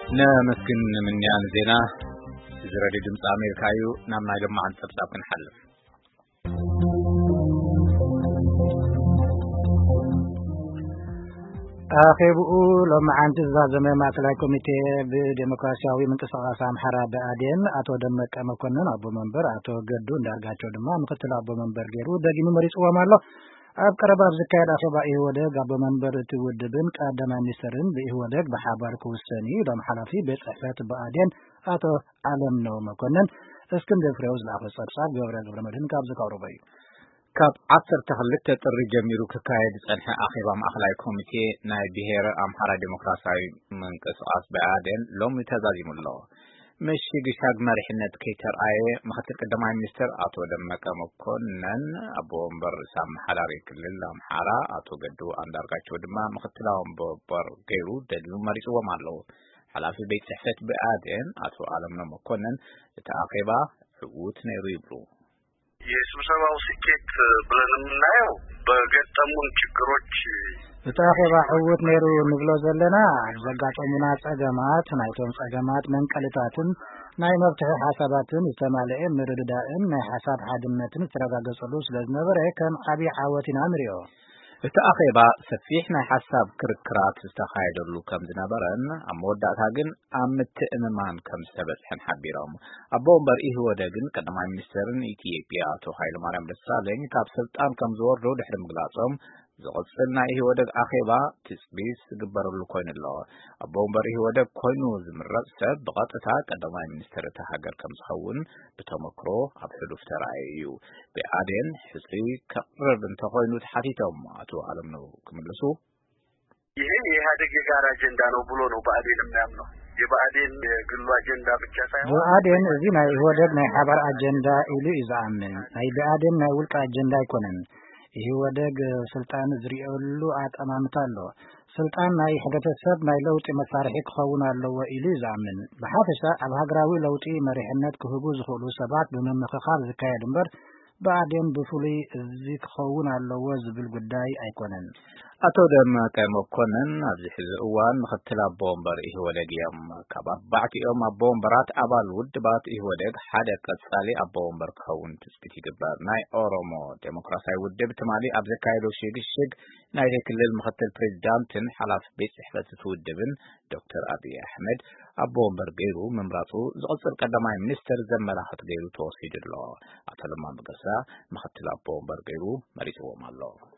نمسكن من يان زينا زرادي دمس أمريكايو نامنا جمع عن سبساب كنحلف أخيبو لما عند الزمن مع الكوميتي بديمقراطية من قصاص أمحرة بعدين أتو دمك أمكنن أبو منبر أتو جدون درجاتو دما مقتل أبو منبر غيرو دغي مريص ومالو أبقرب زكاة أخبا إيودك أبو منبر تودبن قدام مصرن بإيودك بحبر كوسني لم حلفي بصحفة بعدين أتو علم نو مكنن اسكندر فريوز لافس صار جبران برمدن كاب زكاروبي كاب عصر تخلت تطر جميرو ككايد صنح أخيبا مأخلاي كوميتي ناي بهير أمحرة ديمقراطي من قصاص بعدين لوم يتزازم الله مشي قشاق مرحنة كيتر آية مختل قدماء مستر أتو دمك مكونن أبو مبر سام حلاري كلل أمحرة أتو قدو أندارقاتو دما مختلهم ببر غيرو دلو مريس ومالو حلافي بيت سحفت بعدين أتو عالمنا مكونن تأخيبا حقوت نيريبلو የስብሰባው ስኬት ብለን የምናየው በገጠሙን ችግሮች ተታኸባ ዕውት ነይሩ ንብሎ ዘለና ዘጋጠሙና ጸገማት ናይቶም ጸገማት መንቀልታትን ናይ መብትሒ ሓሳባትን ዝተማልአ ምርድዳእን ናይ ሓሳብ ሓድነትን ዝተረጋገጸሉ ስለዝነበረ ከም ዓብይ ዓወትና ንሪኦ ተአኺባ ሰፊሕ ናይ ሓሳብ ክርክራት ዝተኻየደሉ ከም ዝነበረን ኣብ መወዳእታ ግን ኣብ ምትእምማን ከም ዝተበጽሐን ሓቢሮም ኣቦ እምበር ኢህወደግን ቀዳማይ ሚኒስትርን ኢትዮጵያ አቶ ሃይለማርያም ደሳለኝ ካብ ስልጣን ከም ዝወርዱ ድሕሪ ምግላጾም ዝቕጽል ናይ ኢህወደግ ኣኼባ ትጽቢት ዝግበረሉ ኮይኑ ኣሎ ኣቦ እምበር ኢህወደግ ኮይኑ ዝምረጽ ሰብ ብቐጥታ ቀዳማይ ሚኒስትር እታ ሃገር ከም ዝኸውን ብተመክሮ ኣብ ሕሉፍ ተራእዩ እዩ ብአዴን ሕዝቢ ከቅርብ እንተኮይኑ ተሓቲቶም አቶ አለምነው ክምልሱ ይሄ የኢህአዴግ የጋራ አጀንዳ ነው ብሎ ነው ብአዴን የሚያምነው የብአዴን የግሉ አጀንዳ ብቻ ሳይሆን ብአዴን እዚ ናይ ኢህወደግ ናይ ሓባር አጀንዳ ኢሉ ይዛአምን ናይ ብአዴን ናይ ውልቃ አጀንዳ አይኮነን ኢህወደግ ስልጣን ዝሪኤሉ አጠማምታ ኣሎ ስልጣን ናይ ሕብረተሰብ ናይ ለውጢ መሳርሒ ክኸውን ኣለዎ ኢሉ ይዛምን ብሓፈሻ ኣብ ሃገራዊ ለውጢ መሪሕነት ክህቡ ዝኽእሉ ሰባት ብምምኽኻር ዝካየድ እምበር ብአዴን ብፍሉይ እዚ ክኸውን ኣለዎ ዝብል ጉዳይ ኣይኮነን አቶ ደመቀ መኮንን ኣብዚ ሕዚ እዋን ምክትል ኣቦ እምበር ኢህወደግ እዮም ካብ ኣርባዕቲኦም ኣቦ እምበራት ኣባል ውድባት ኢህወደግ ሓደ ቀጻሊ ኣቦ እምበር ክኸውን ትጽቢት ይግበር ናይ ኦሮሞ ዴሞክራሲያዊ ውድብ ትማሊ ኣብ ዘካየዶ ሽግሽግ ናይ ክልል ምክትል ፕሬዚዳንትን ሓላፊ ቤት ጽሕፈት ውድብን ዶክተር አብይ አሕመድ ኣቦ እምበር ገይሩ ምምራጹ ዝቕጽል ቀዳማይ ሚኒስትር ዘመላኽት ገይሩ ተወሲዱ ኣሎ ኣቶ ለማ መገርሳ ምክትል ኣቦ እምበር ገይሩ መሪፅዎም ኣሎ